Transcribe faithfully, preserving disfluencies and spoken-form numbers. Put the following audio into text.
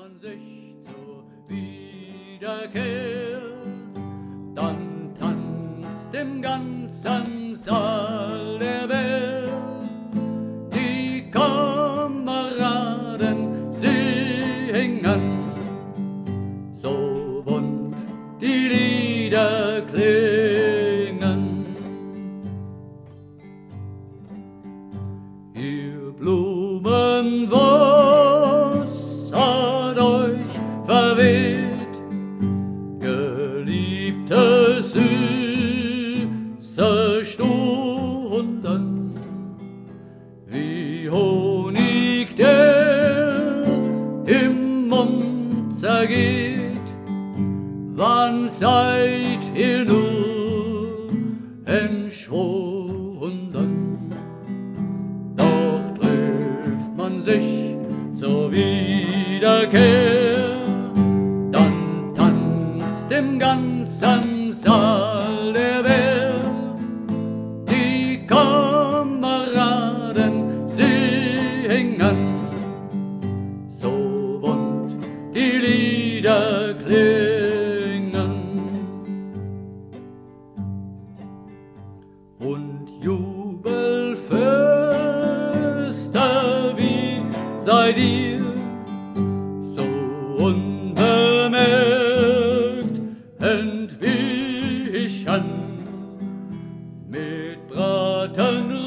man sich zur Wiederkehr, dann tanzt im ganzen Saal der Welt. Die Kameraden singen, so bunt die Lieder klingen. Ihr Blumen, was hat euch verweht? Geliebte, süße Stunden, wie Honig, der im Mund zergeht. Wann seid ihr nur entschwunden? Doch trifft man sich zur Wiederkehr, dann tanzt im ganzen Saal der Welt. Die Kameraden singen, so bunt die Lieder klingen. Und Jubelfeste, wie seid ihr so unbemerkt entwichen, mit Braten